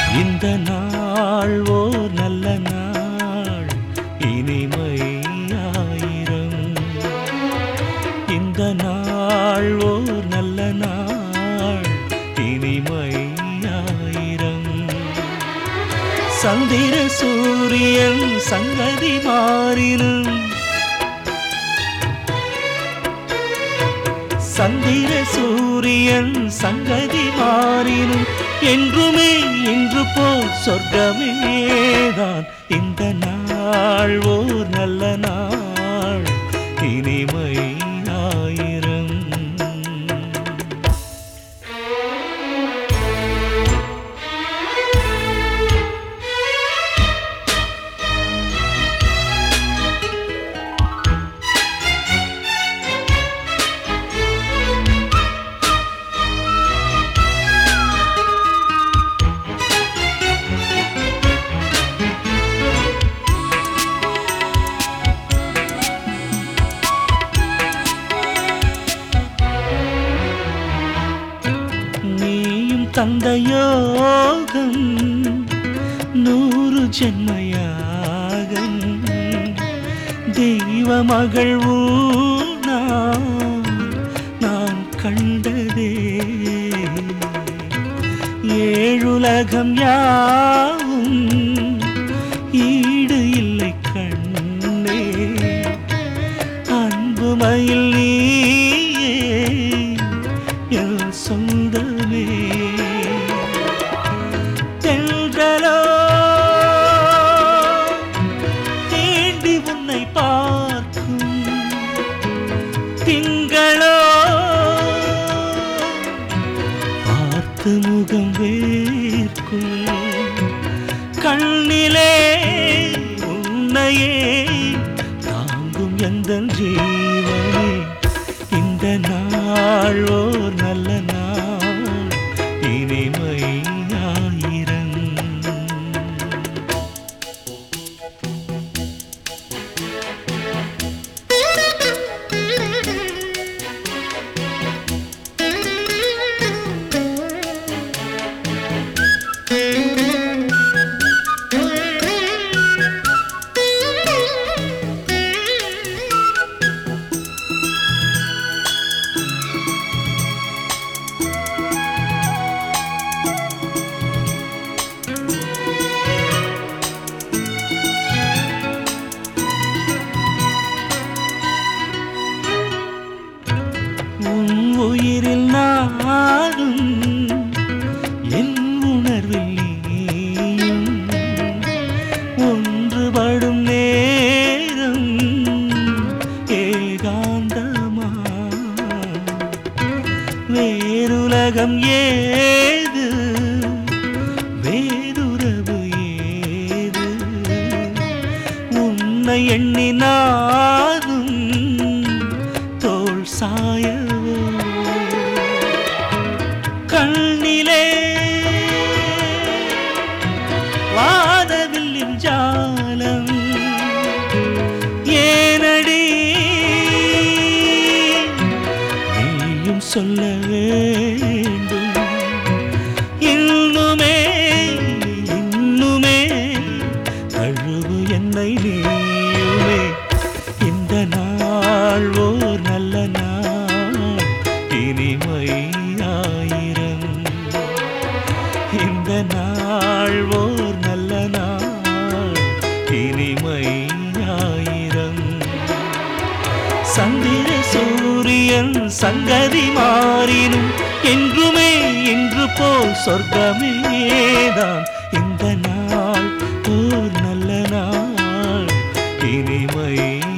இந்த நாள் ஓர் நல்ல நாள், இனிமை ஆயிரம். இந்த நாள் ஓர் நல்ல நாள், இனிமை ஆயிரம். சந்திர சூரியன் சங்கதி மாறினும், சந்திர சூரியன் சங்கதி மாறினும், என்றுமே இன்று போல் சொர்க்கமேதான். இந்த நாள் ஓர் நல்ல நாள், இனிமை ஆயிரம். தந்த யோகம் 100 ஜென்மயாகம், தெய்வ மகள் நான் கண்டதே. ஏழுலகம் யாவும் ஈடு இல்லை கண்ணே, அன்புமயில் நீயே என் சொந்தமே. தென்றலோ தேடி உன்னை பார்க்கும், திங்களோ பார்த்து முகம் வேர்க்கும், கண்ணிலே உன்னையே தாங்கும் எந்தன் ஜீவனே. இந்த நாள் ஓர் நல்ல நாள், இனிமை ஆயிரம். உயிரில் நானும் என் உணர்வில் நீயும் ஒன்றுபடும் நேரம் ஏகாந்தமா. வேறுலகம் ஏது, வேறுறவு ஏது, உன்னை எண்ணினாலும் தோள் சாயவோ. கண்ணிலே வானவில்லின் ஜாலம் ஏனடி, நீயும் சொல்ல வேண்டும். இன்னுமே இன்னுமே தழுவு என்னை நீயுமே. இந்த நாள் ஓர் நல்ல நாள், இனிமை ஆயிரம். இந்த நாள் ஓர் நல்ல நாள், இனிமை ஆயிரம். சந்திர சூரியன் சங்கதி மாறினும், என்றுமே இன்று போல் சொர்க்கமேதான். இந்த நாள் ஓர் நல்ல நாள், இனிமை